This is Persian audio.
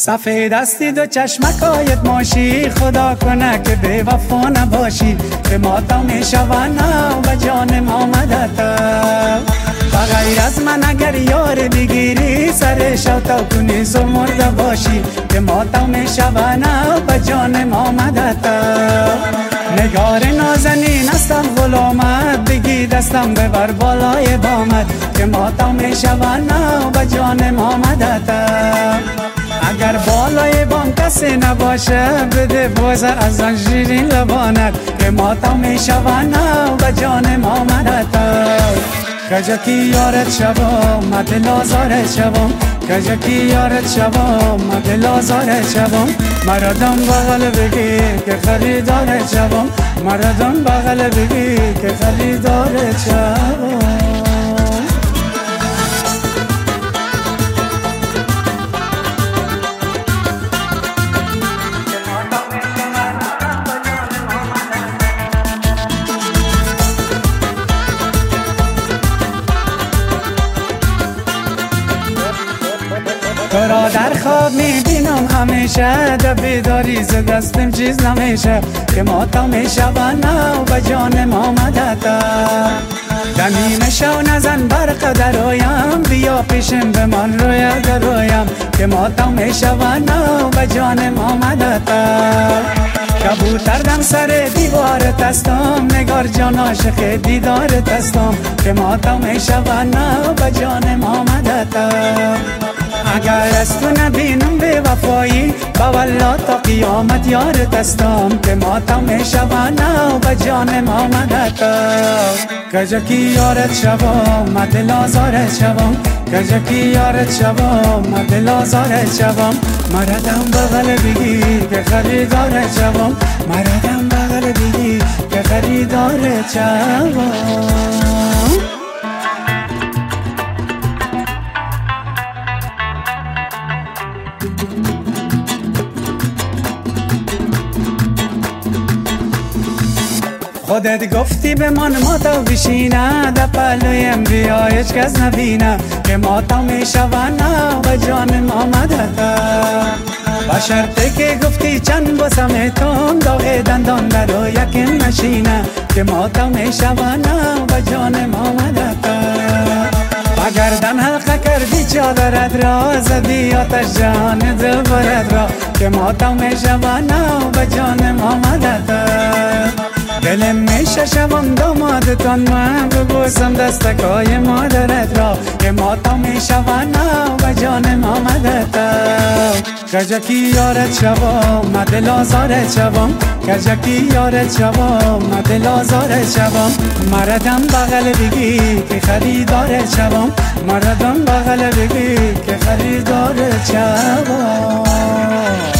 سفید دستی دو چشمکایت ماشی، خدا کنه که بی وفا نباشی، که ماتا میشوانا و جانم آمدتا. بغیر از من اگر یار بگیری، سر شو تا کنی زو مرده باشی، که ماتا میشوانا و جانم آمدتا. نگار نازنین استم غلامت، بگی دستم ببر بالای بامت، که ماتا میشوانا و جانم آمدتا. اگر بالای بام کسی نباشه، بده بوزه از آن شیرین لبانت، که ماتا میشوانا و جانم آمدتا. کجا یارت شوام من دل آزارت شوام، کجا یارت شوام من دل آزارت شوام. مردم بغل بگی که خریدارت شوام، مردم بغل بگی که خریدارت شوام. تو را در خواب میبینم همیشه، در بیداری ز دستم چیز نمیشه، که ماتا میشوانا و جانم آمدتا. دمی شو نزن برق درایم، بیا پیشم به من رویا درایم، که ماتا میشوانا و جانم آمدتا. کبوتر دم سر دیوار تستم، نگار جان عاشق دیدار تستم، که ماتا میشوانا و جانم آمدتا. اگر از تو نبینم به وفایی، با والله تا قیامت یارت استم، که ماتا میشوانا و جانم آمدتا. کجا یارت شوام من دل آزارت شوام، کجا یارت شوام من دل آزارت شوام. مردم بغل بگی که خریدارت شوام، مردم بغل بگی که خریدارت شوام. خودت گفتی به من ماتا بشینه، در پهلویم بیا هیچ کس نبینه، که ماتا میشوانا و جانم آمدتا. با شرطی که گفتی چند بسم تون، داغ دندان در رو یکم نشینه، که ماتا میشوانا و جانم آمدتا. گردن حلقه کردی چادرت را، زدی آتش جان دلبرت را، که ماتا میشوانا و جانم آمدتا. دلم میشه شوم دامادتان، من ببوسم دستکای مادرت را، که ماتا میشوانا و جانم آمدتا. کجا یارت شوام من دل آزارت شوام، کجا یارت شوام من دل آزارت شوام. مردم بغل بگی که خریدارت شوام، مردم بغل بگی که خریدارت شوام.